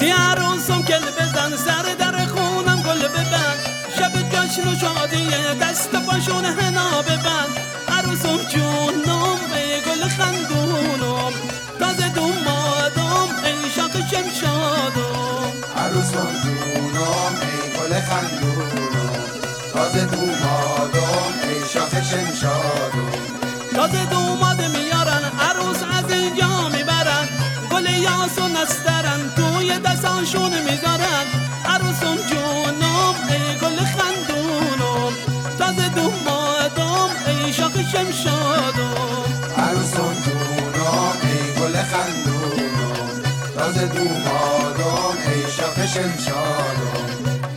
عروسم کل بزن سر در خونم گل ببند شب جشن و شادیه دست پاشون حنا ببند عروسم جونم ای گل خندونم تازه دومادم ای شاخ شمشادم عروسم جونم ای گل خندونم تازه دومادم ای شاخ شمشادم تازه دوماد میارن عروس از اینجا میبرن گل یاس و نسترن توی دستاشون میذارن عروسم جونم ای گل خندونم تازه دومادم ای شاخ شمشادم عروسم جونم ای گل خندونم تازه دومادم ای شاخ شمشادم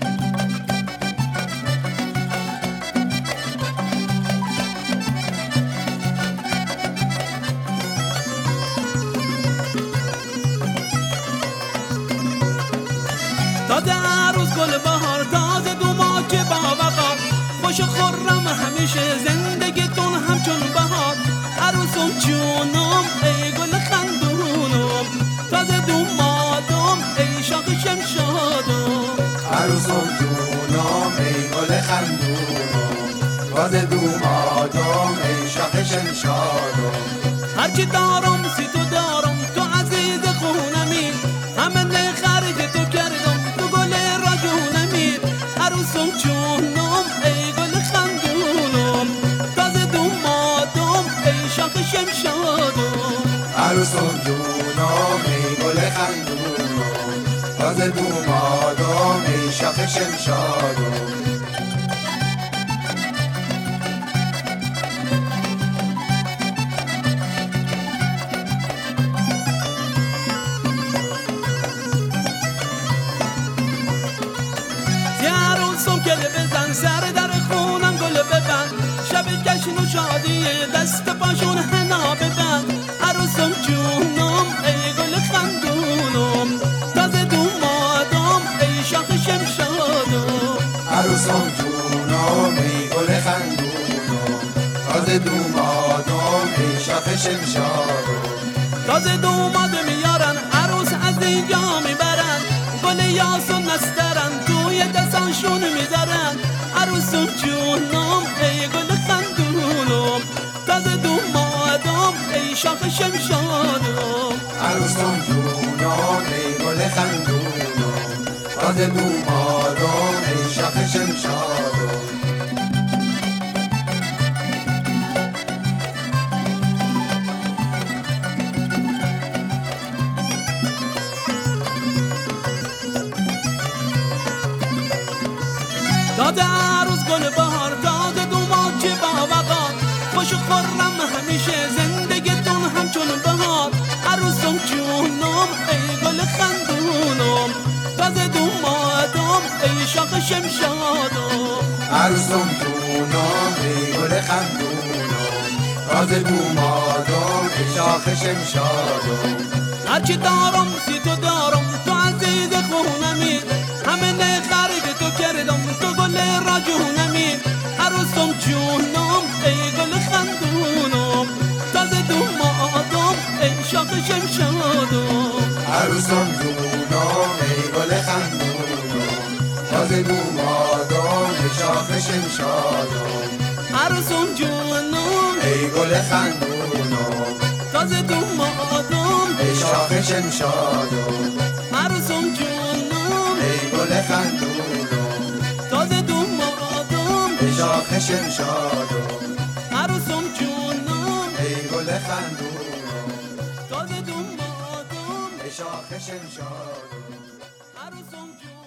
تازه عروس گل بهار تازه دوماد با وقار خوش و خرم همیشه زندگیتون همچون بهار عروسم جونم ای گل خندونم تازه دومادم ای شاخ شمشادم عروسم جونم ای گل خندونم تازه دومادم ای شاخ شمشادم هرچی دارم سی تو دارم تو عزیز خونمی همه خرج تو کردم تو گل راجونمی عروسم جونم ای گل خندونم تازه دومادم ای شاخ شمشادم عروسم جونم ای گل خندونم تازه دومادم ای شاخ شمشادم عروسم کل بزن سر در خونم گل ببند شب جشن و شادیه دست پاشون حنا ببند عروسم جونم ای گل خندونم تازه دومادم ای شاخ شمشادم عروسم جونم ای گل خندونم تازه دومادم ای شاخ شمشادم تازه دوماد میارن عروس از اینجا میبرن گل یاس و نسترن توی دستاشون میذارن عروسم جونم ای گل خندونم تازه دومادم ای شاخ شمشادم عروسم جونم ای گل خندونم تازه دومادم ای شاخ شمشادم تازه عروس گل بهار تازه دوماد با وقار خوش و خرم همیشه زندگیتون همچون بهار عروسم جونم ای گل خندونم تازه دومادم ای شاخ شمشادم عروسم جونم ای گل خندونم تازه دومادم ای شاخ شمشادم هرچی دارم سی تو دارم تو عزیز خونمی همه خرج تو کردم تو گل راجونمی عروسم جونم ای گل خندونم تازه دومادم ای شاخ شمشادم عروسم جونم ای گل خندونم تازه دومادم ای شاخ شمشادم عروسم جونم ای گل خندونم تازه دومادم ای شاخ شمشادم عروسم جونم ای گل خندونم تازه دومادم ای شاخ شمشادم عروسم جونم ای گل خندونم تازه دومادم ای شاخ شمشادم عروسم جونم